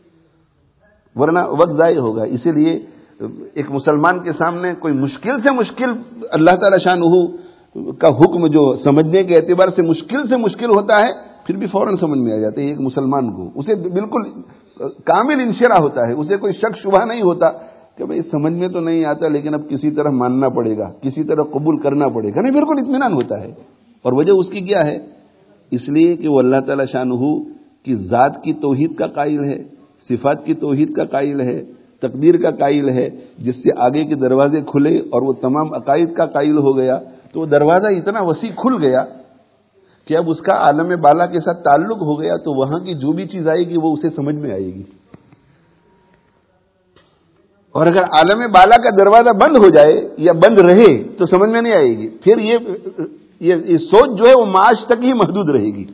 ورنہ وقت ضائع ہوگا. اسی لیے ایک مسلمان کے سامنے کوئی مشکل سے مشکل اللہ تعالی شانہ کا حکم جو سمجھنے کے اعتبار سے مشکل سے مشکل ہوتا ہے پھر بھی فوراً سمجھ میں آ جاتا ہے. ایک مسلمان کو اسے بالکل کامل انشراح ہوتا ہے، اسے کوئی شک شبہ نہیں ہوتا کہ بھئی سمجھ میں تو نہیں آتا لیکن اب کسی طرح ماننا پڑے گا، کسی طرح قبول کرنا پڑے گا. نہیں، بالکل اطمینان ہوتا ہے. اور وجہ اس کی کیا ہے؟ اس لیے کہ وہ اللہ تعالی شانہ کی ذات کی توحید کا قائل ہے، صفات کی توحید کا قائل ہے، تقدیر کا قائل ہے، جس سے آگے کے دروازے کھلے اور وہ تمام عقائد کا قائل ہو گیا. تو وہ دروازہ اتنا وسیع کھل گیا کہ اب اس کا عالم بالا کے ساتھ تعلق ہو گیا، تو وہاں کی جو بھی چیز آئے گی وہ اسے سمجھ میں آئے گی. اور اگر عالم بالا کا دروازہ بند ہو جائے یا بند رہے تو سمجھ میں نہیں آئے گی. پھر یہ یہ سوچ جو ہے وہ معاش تک ہی محدود رہے گی،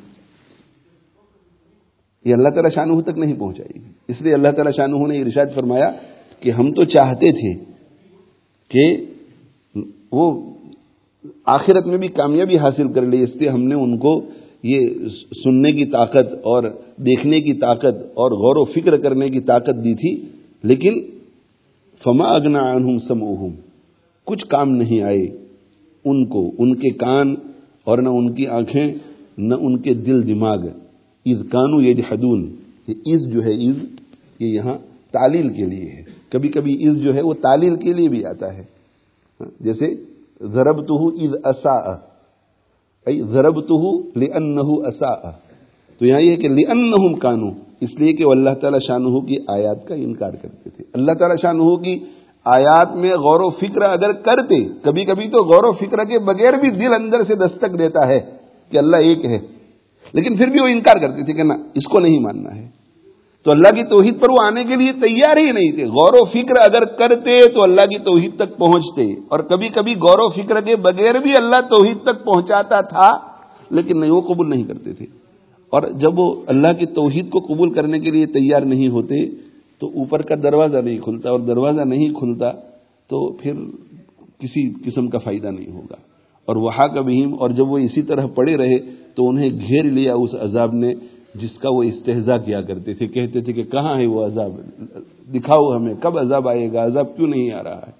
یہ اللہ تعالی شانہ تک نہیں پہنچائے گی. اس لیے اللہ تعالی شانہ نے ارشاد فرمایا کہ ہم تو چاہتے تھے کہ وہ آخرت میں بھی کامیابی حاصل کر لے، اس لیے ہم نے ان کو یہ سننے کی طاقت اور دیکھنے کی طاقت اور غور و فکر کرنے کی طاقت دی تھی، لیکن فما اغنی عنہم سمعہم، کچھ کام نہیں آئے ان کو، ان کے کان اور نہ ان کی آنکھیں نہ ان کے دل دماغ. اذ کانوا یجحدون، یہ از جو ہے از یہ یہاں تعلیل کے لیے ہے. کبھی کبھی از جو ہے وہ تعلیل کے لیے بھی آتا ہے، جیسے ضربتہ اذ اساء، ای ضربتہ لانہ اساء، تو یہاں یہ کہ لِأَنَّهُمْ كَانُوا، اس لیے کہ وہ اللہ تعالیٰ شانہ کی آیات کا انکار کرتے تھے. اللہ تعالیٰ شانہ کی آیات میں غور و فکر اگر کرتے، کبھی کبھی تو غور و فکر کے بغیر بھی دل اندر سے دستک دیتا ہے کہ اللہ ایک ہے، لیکن پھر بھی وہ انکار کرتے تھے کہ نہ، اس کو نہیں ماننا ہے. تو اللہ کی توحید پر وہ آنے کے لیے تیار ہی نہیں تھے. غور و فکر اگر کرتے تو اللہ کی توحید تک پہنچتے، اور کبھی کبھی غور و فکر کے بغیر بھی اللہ توحید تک پہنچاتا تھا، لیکن نہیں، وہ قبول نہیں کرتے تھے. اور جب وہ اللہ کی توحید کو قبول کرنے کے لیے تیار نہیں ہوتے تو اوپر کا دروازہ نہیں کھلتا، اور دروازہ نہیں کھلتا تو پھر کسی قسم کا فائدہ نہیں ہوگا. اور وہاں کا بہیم، اور جب وہ اسی طرح پڑے رہے تو انہیں گھیر لیا اس عذاب نے جس کا وہ استہزاء کیا کرتے تھے. کہتے تھے کہ کہاں ہے وہ عذاب، دکھاؤ ہمیں، کب عذاب آئے گا، عذاب کیوں نہیں آ رہا ہے.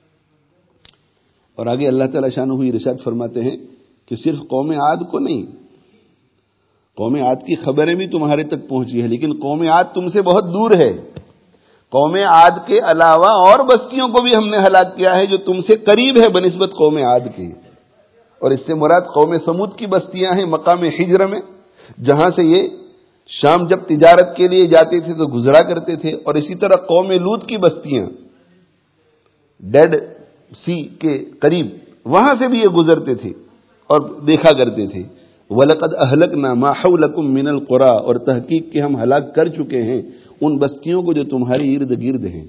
اور آگے اللہ تعالیٰ شانہ ہوئی ارشاد فرماتے ہیں کہ صرف قوم عاد کو نہیں، قوم عاد کی خبریں بھی تمہارے تک پہنچی ہے، لیکن قوم عاد تم سے بہت دور ہے. قوم عاد کے علاوہ اور بستیوں کو بھی ہم نے ہلاک کیا ہے جو تم سے قریب ہے بنسبت قوم عاد کے. اور اس سے مراد قوم سمود کی بستیاں ہیں مقام حجر میں، جہاں سے یہ شام جب تجارت کے لیے جاتے تھے تو گزرا کرتے تھے. اور اسی طرح قوم لوط کی بستیاں ڈیڈ سی کے قریب، وہاں سے بھی یہ گزرتے تھے اور دیکھا کرتے تھے. وَلَقَدْ أَهْلَكْنَا مَا حَوْلَكُمْ مِنَ الْقُرَىٰ، اور تحقیق کہ ہم ہلاک کر چکے ہیں ان بستیوں کو جو تمہاری ارد گرد ہیں.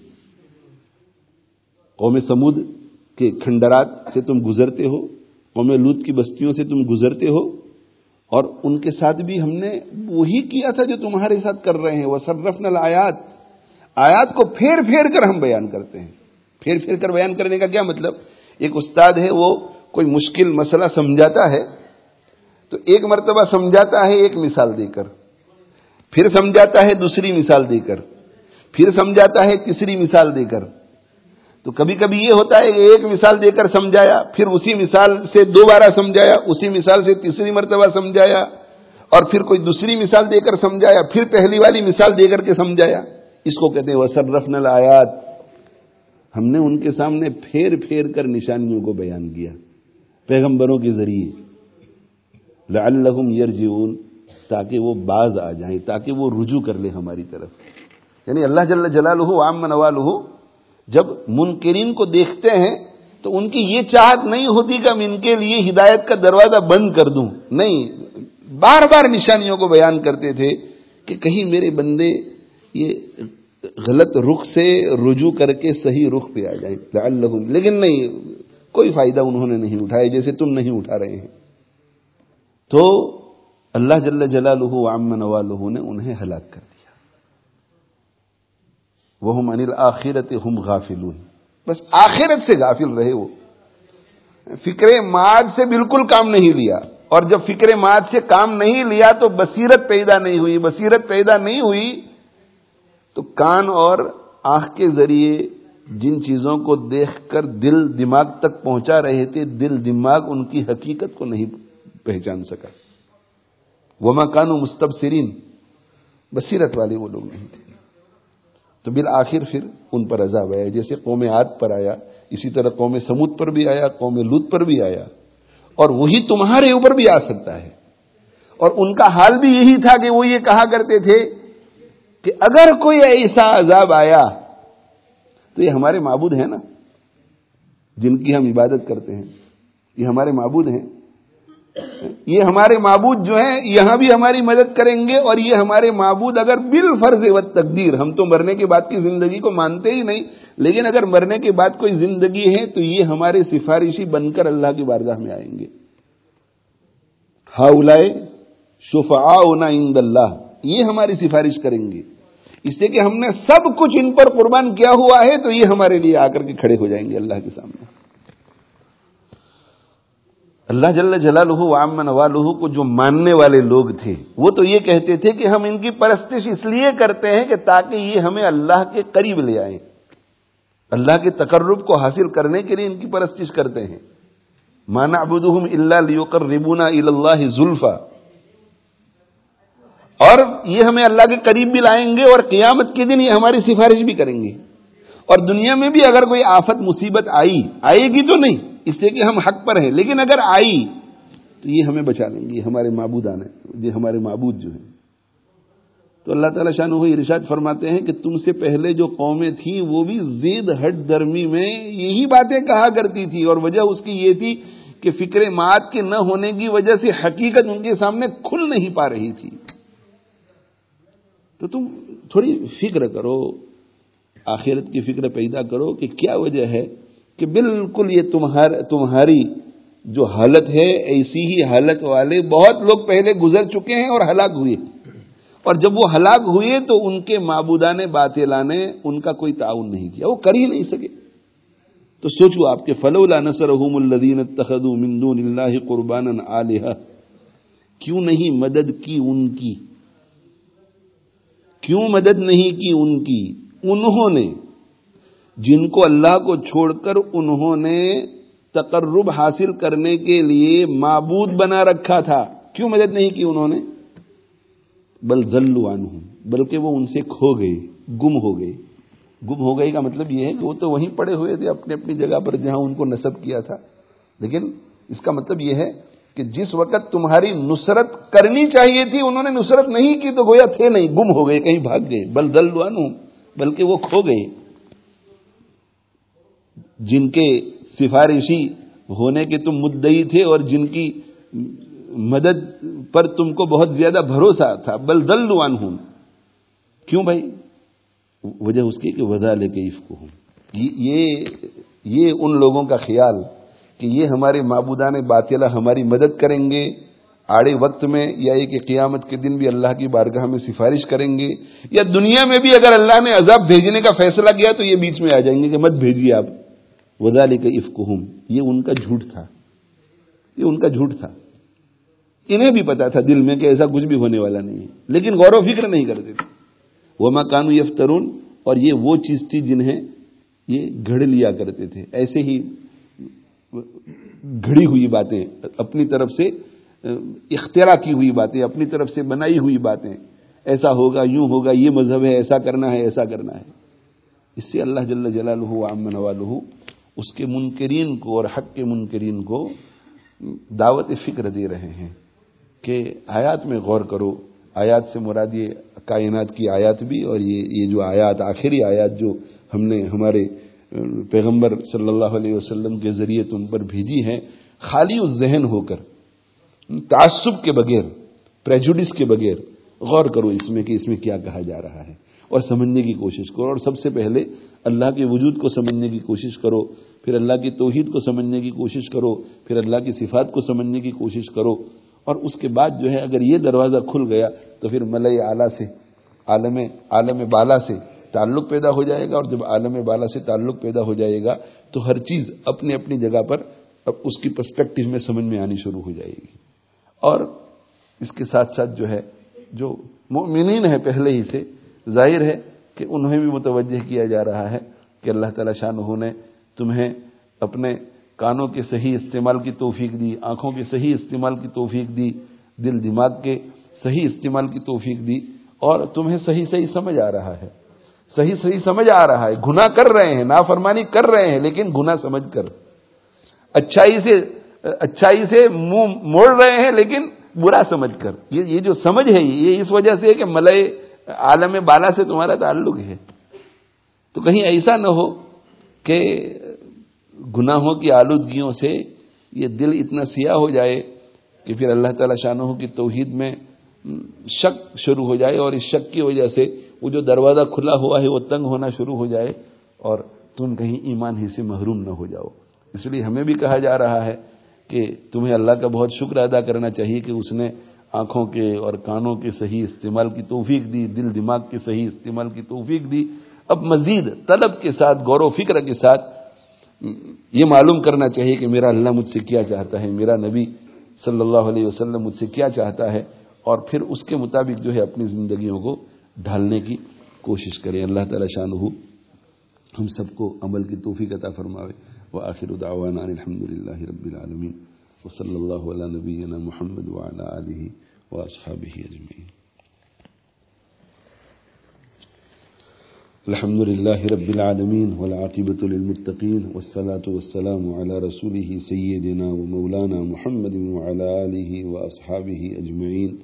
قوم سمود کے کھنڈرات سے تم گزرتے ہو، قوم لوط کی بستیوں سے تم گزرتے ہو، اور ان کے ساتھ بھی ہم نے وہی کیا تھا جو تمہارے ساتھ کر رہے ہیں. وَصَرَّفْنَا الْآيَاتِ، آیات کو پھیر پھیر کر ہم بیان کرتے ہیں. پھیر پھیر کر بیان کرنے کا کیا مطلب؟ ایک استاد ہے، وہ کوئی مشکل مسئلہ سمجھاتا ہے تو ایک مرتبہ سمجھاتا ہے ایک مثال دے کر، پھر سمجھاتا ہے دوسری مثال دے کر، پھر سمجھاتا ہے تیسری مثال دے کر. تو کبھی کبھی یہ ہوتا ہے کہ ایک مثال دے کر سمجھایا، پھر اسی مثال سے دوبارہ سمجھایا، اسی مثال سے تیسری مرتبہ سمجھایا، اور پھر کوئی دوسری مثال دے کر سمجھایا، پھر پہلی والی مثال دے کر کے سمجھایا. اس کو کہتے ہیں وَصَرَّفْنَا الْآيَاتِ، ہم نے ان کے سامنے پھیر پھیر کر نشانیوں کو بیان کیا پیغمبروں کے ذریعے. لعلہم یرجعون، تاکہ وہ باز آ جائیں، تاکہ وہ رجوع کر لیں ہماری طرف. یعنی اللہ جل جلالہ وعم نوالہ جب منکرین کو دیکھتے ہیں تو ان کی یہ چاہت نہیں ہوتی کہ ہم ان کے لیے ہدایت کا دروازہ بند کر دوں، نہیں، بار بار نشانیوں کو بیان کرتے تھے کہ کہیں میرے بندے یہ غلط رخ سے رجوع کر کے صحیح رخ پہ آ جائیں. لعلہم، لیکن نہیں، کوئی فائدہ انہوں نے نہیں اٹھایا، جیسے تم نہیں اٹھا رہے ہیں. تو اللہ جل جلالہ وعم نوالہ نے انہیں ہلاک کر دیا. وہم عن الآخرۃ ہم غافلون، بس آخرت سے غافل رہے. وہ فکر معاد سے بالکل کام نہیں لیا، اور جب فکر معاد سے کام نہیں لیا تو بصیرت پیدا نہیں ہوئی. بصیرت پیدا نہیں ہوئی تو کان اور آنکھ کے ذریعے جن چیزوں کو دیکھ کر دل دماغ تک پہنچا رہے تھے، دل دماغ ان کی حقیقت کو نہیں پہچان سکا. وما کانوا مستبصرین، بصیرت والے وہ لوگ نہیں تھے. تو بالآخر پھر ان پر عذاب آیا، جیسے قوم عاد پر آیا، اسی طرح قوم سمود پر بھی آیا، قوم لوط پر بھی آیا، اور وہی تمہارے اوپر بھی آ سکتا ہے. اور ان کا حال بھی یہی تھا کہ وہ یہ کہا کرتے تھے کہ اگر کوئی ایسا عذاب آیا تو یہ ہمارے معبود ہیں نا جن کی ہم عبادت کرتے ہیں، یہ ہمارے معبود ہیں، یہ ہمارے معبود جو ہیں یہاں بھی ہماری مدد کریں گے. اور یہ ہمارے معبود اگر بالفرض و تقدیر، ہم تو مرنے کے بعد کی زندگی کو مانتے ہی نہیں، لیکن اگر مرنے کے بعد کوئی زندگی ہے تو یہ ہمارے سفارشی بن کر اللہ کی بارگاہ میں آئیں گے. ہؤلاء شفعاؤنا عند اللہ، یہ ہماری سفارش کریں گے، اس لیے کہ ہم نے سب کچھ ان پر قربان کیا ہوا ہے، تو یہ ہمارے لیے آ کر کے کھڑے ہو جائیں گے اللہ کے سامنے. اللہ جل جلالہ وعم نوالہ کو جو ماننے والے لوگ تھے وہ تو یہ کہتے تھے کہ ہم ان کی پرستش اس لیے کرتے ہیں کہ تاکہ یہ ہمیں اللہ کے قریب لے آئیں، اللہ کے تقرب کو حاصل کرنے کے لیے ان کی پرستش کرتے ہیں. ما نعبدهم الا ليقربونا الى الله زلفى، اور یہ ہمیں اللہ کے قریب بھی لائیں گے، اور قیامت کے دن یہ ہماری سفارش بھی کریں گے. اور دنیا میں بھی اگر کوئی آفت مصیبت آئی، آئے گی تو نہیں اس لیے کہ ہم حق پر ہیں، لیکن اگر آئی تو یہ ہمیں بچا لیں گے، یہ ہمارے معبودان ہیں، یہ ہمارے معبود جو ہیں. تو اللہ تعالیٰ شانہ ارشاد فرماتے ہیں کہ تم سے پہلے جو قومیں تھیں وہ بھی زید ہٹ درمی میں یہی باتیں کہا کرتی تھی، اور وجہ اس کی یہ تھی کہ فکر معاد کے نہ ہونے کی وجہ سے حقیقت ان کے سامنے کھل نہیں پا رہی تھی۔ تو تم تھوڑی فکر کرو، آخرت کی فکر پیدا کرو کہ کیا وجہ ہے کہ بالکل یہ تمہار تمہاری جو حالت ہے ایسی ہی حالت والے بہت لوگ پہلے گزر چکے ہیں اور ہلاک ہوئے، اور جب وہ ہلاک ہوئے تو ان کے معبودان باطلہ نے ان کا کوئی تعاون نہیں کیا، وہ کر ہی نہیں سکے۔ تو سوچو آپ کے فلولا نصرهم الذين اتخذوا من دون الله قربانا آلهة، کیوں نہیں مدد کی ان کی، کیوں مدد نہیں کی ان کی، انہوں نے جن کو اللہ کو چھوڑ کر انہوں نے تقرب حاصل کرنے کے لیے معبود بنا رکھا تھا، کیوں مدد نہیں کی انہوں نے؟ بل ضلوا عنہم، بلکہ وہ ان سے کھو گئے، گم ہو گئے۔ گم ہو گئے کا مطلب یہ ہے کہ وہ تو وہیں پڑے ہوئے تھے اپنی اپنی جگہ پر جہاں ان کو نصب کیا تھا، لیکن اس کا مطلب یہ ہے کہ جس وقت تمہاری نصرت کرنی چاہیے تھی انہوں نے نصرت نہیں کی، تو گویا تھے نہیں، گم ہو گئے، کہیں بھاگ گئے۔ بل ضلوا عنہم، بلکہ وہ کھو گئے۔ جن کے سفارشی ہونے کے تم مدعی تھے اور جن کی مدد پر تم کو بہت زیادہ بھروسہ تھا، بل ضلوا عنہم، کیوں بھائی؟ وجہ اس کی کہ وذالک افکہم، یہ یہ ان لوگوں کا خیال کہ یہ ہمارے معبودان باطلہ ہماری مدد کریں گے آڑے وقت میں، یا یہ کہ قیامت کے دن بھی اللہ کی بارگاہ میں سفارش کریں گے، یا دنیا میں بھی اگر اللہ نے عذاب بھیجنے کا فیصلہ کیا تو یہ بیچ میں آ جائیں گے کہ مت بھیجیے آپ۔ وذالک افکہم، یہ ان کا جھوٹ تھا، یہ ان کا جھوٹ تھا۔ انہیں بھی پتا تھا دل میں کہ ایسا کچھ بھی ہونے والا نہیں ہے، لیکن غور و فکر نہیں کرتے تھے۔ وما كانوا يفترون، اور یہ وہ چیز تھی جنہیں یہ گھڑ لیا کرتے تھے، ایسے ہی گھڑی ہوئی باتیں، اپنی طرف سے اختراع کی ہوئی باتیں، اپنی طرف سے بنائی ہوئی باتیں، ایسا ہوگا، یوں ہوگا، یہ مذہب ہے، ایسا کرنا ہے، ایسا کرنا ہے۔ اس سے اللہ جل جلالہ وعم نوالہ اس کے منکرین کو اور حق کے منکرین کو دعوت فکر دے رہے ہیں کہ آیات میں غور کرو۔ آیات سے مراد یہ کائنات کی آیات بھی، اور یہ یہ جو آیات، آخری آیات جو ہم نے ہمارے پیغمبر صلی اللہ علیہ وسلم کے ذریعے تم پر بھیجی ہیں، خالی اس ذہن ہو کر، تعصب کے بغیر، پریجوڈس کے بغیر غور کرو اس میں کہ اس میں کیا کہا جا رہا ہے، اور سمجھنے کی کوشش کرو۔ اور سب سے پہلے اللہ کے وجود کو سمجھنے کی کوشش کرو، پھر اللہ کی توحید کو سمجھنے کی کوشش کرو، پھر اللہ کی صفات کو سمجھنے کی کوشش کرو، اور اس کے بعد جو ہے اگر یہ دروازہ کھل گیا تو پھر ملئ اعلیٰ سے، عالم عالم بالا سے تعلق پیدا ہو جائے گا، اور جب عالم بالا سے تعلق پیدا ہو جائے گا تو ہر چیز اپنی اپنی جگہ پر اب اس کی پرسپیکٹو میں سمجھ میں آنی شروع ہو جائے گی۔ اور اس کے ساتھ ساتھ جو ہے جو مؤمنین ہے پہلے ہی سے، ظاہر ہے کہ انہیں بھی متوجہ کیا جا رہا ہے کہ اللہ تعالیٰ شانہ نے تمہیں اپنے کانوں کے صحیح استعمال کی توفیق دی، آنکھوں کے صحیح استعمال کی توفیق دی، دل دماغ کے صحیح استعمال کی توفیق دی، اور تمہیں صحیح صحیح سمجھ آ رہا ہے، صحیح صحیح سمجھ آ رہا ہے۔ گناہ کر رہے ہیں، نافرمانی کر رہے ہیں، لیکن گناہ سمجھ کر، اچھائی سے اچھائی سے منہ موڑ رہے ہیں لیکن برا سمجھ کر۔ یہ یہ جو سمجھ ہے یہ اس وجہ سے ہے کہ ملئ عالم بالا سے تمہارا تعلق ہے۔ تو کہیں ایسا نہ ہو کہ گناہوں کی آلودگیوں سے یہ دل اتنا سیاہ ہو جائے کہ پھر اللہ تعالیٰ شانہ کی توحید میں شک شروع ہو جائے، اور اس شک کی وجہ سے وہ جو دروازہ کھلا ہوا ہے وہ تنگ ہونا شروع ہو جائے، اور تم کہیں ایمان ہی سے محروم نہ ہو جاؤ۔ اس لیے ہمیں بھی کہا جا رہا ہے کہ تمہیں اللہ کا بہت شکر ادا کرنا چاہیے کہ اس نے آنکھوں کے اور کانوں کے صحیح استعمال کی توفیق دی، دل دماغ کے صحیح استعمال کی توفیق دی۔ اب مزید طلب کے ساتھ، غور و فکر کے ساتھ یہ معلوم کرنا چاہیے کہ میرا اللہ مجھ سے کیا چاہتا ہے، میرا نبی صلی اللہ علیہ وسلم مجھ سے کیا چاہتا ہے، اور پھر اس کے مطابق جو ہے اپنی زندگیوں کو ڈھالنے کی کوشش کریں۔ اللہ تعالی شانہ ہم سب کو عمل کی توفیق عطا فرماوے۔ وآخر دعوانا الحمد للہ رب العالمین، وصلی اللہ علی نبینا محمد وعلی آلہ واصحابہ اجمعین۔ الحمد للہ رب العالمین والعاقبۃ للمتقین، والصلاة والسلام علی رسولہ سیدنا ومولانا محمد وعلی آلہ واصحابہ اجمعین۔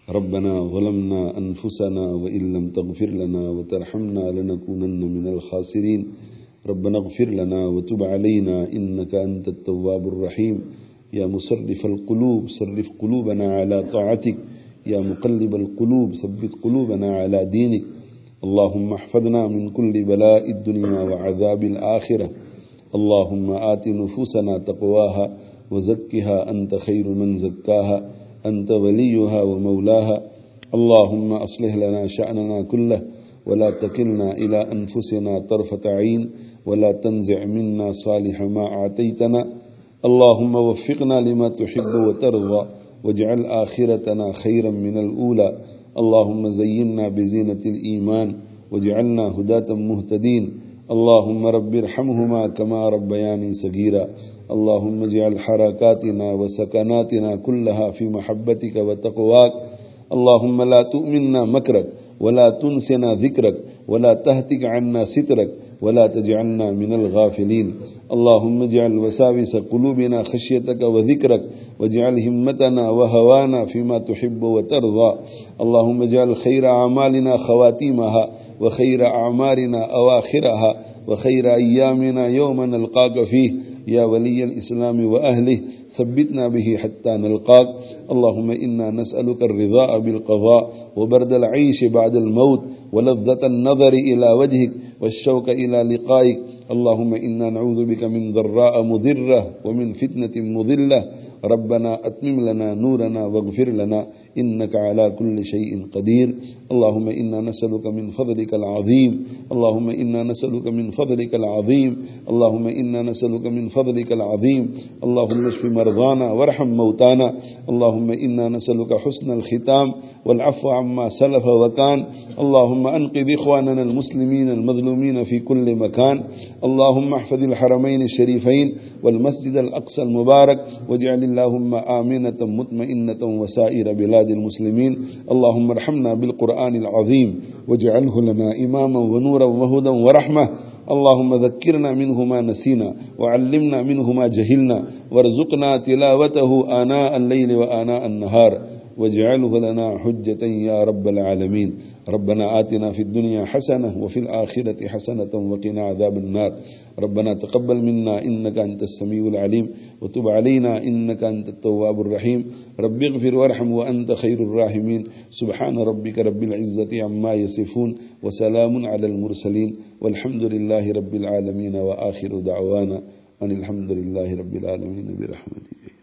ربنا ظلمنا أنفسنا وإن لم تغفر لنا وترحمنا لنكونن من الخاسرين ربنا اغفر لنا وتب علينا إنك أنت التواب الرحيم يا مصرف القلوب صرف قلوبنا على طاعتك يا مقلب القلوب ثبت قلوبنا على دينك اللهم احفظنا من كل بلاء الدنيا وعذاب الآخرة اللهم آت نفوسنا تقواها وزكها أنت خير من زكاها أنت وليها ومولاها اللهم أصلح لنا شأننا كله ولا تكلنا إلى أنفسنا طرفة عين ولا تنزع منا صالح ما أعطيتنا اللهم وفقنا لما تحب وترضى واجعل آخرتنا خيرا من الأولى اللهم زينا بزينة الإيمان واجعلنا هداة مهتدين اللهم رب ارحمهما كما ربياني صغيرا اللهم اجعل حركاتنا وسكناتنا كلها في محبتك وتقواك اللهم لا تؤمنا مكرك ولا تنسنا ذكرك ولا تهتك عنا سترك ولا تجعلنا من الغافلين اللهم اجعل وساوس قلوبنا خشيتك وذكرك واجعل همتنا وهوانا فيما تحب وترضى اللهم اجعل خير أعمالنا خواتيمها وخير أعمارنا أواخرها وخير أيامنا يوم نلقاك فيه يا ولي الإسلام وأهله ثبتنا به حتى نلقاك اللهم إنا نسألك الرضا بالقضاء وبرد العيش بعد الموت ولذة النظر إلى وجهك والشوق إلى لقائك اللهم إنا نعوذ بك من ضراء مضرة ومن فتنة مضلة ربنا أتمم لنا نورنا واغفر لنا إنك على كل شيء قدير اللهم إنا نسألك من فضلك العظيم اللهم إنا نسألك من فضلك العظيم اللهم إنا نسألك من فضلك العظيم اللهم اشف مرضانا وارحم موتانا اللهم إنا نسألك حسن الختام والعفو عما سلف وكان اللهم أنقذ إخواننا المسلمين المظلومين في كل مكان اللهم احفظ الحرمين الشريفين والمسجد الأقصى المبارك واجعل اللهم آمنة مطمئنة وسائر بلاد المسلمين اللهم ارحمنا بالقرآن العظيم واجعله لنا إماما ونورا وهدى ورحمة اللهم ذكرنا منه ما نسينا وعلمنا منه ما جهلنا وارزقنا تلاوته آناء الليل وآناء النهار واجعله لنا حجة يا رب العالمين ربنا آتنا في الدنيا حسنة وفي الآخرة حسنة وقنا عذاب النار ربنا تقبل منا إنك أنت السميع العليم وتب علينا إنك أنت التواب الرحيم رب اغفر وارحم وأنت خير الراحمين سبحان ربك رب العزة عما يصفون وسلام على المرسلين والحمد لله رب العالمين وآخر دعوانا أن الحمد لله رب العالمين برحمته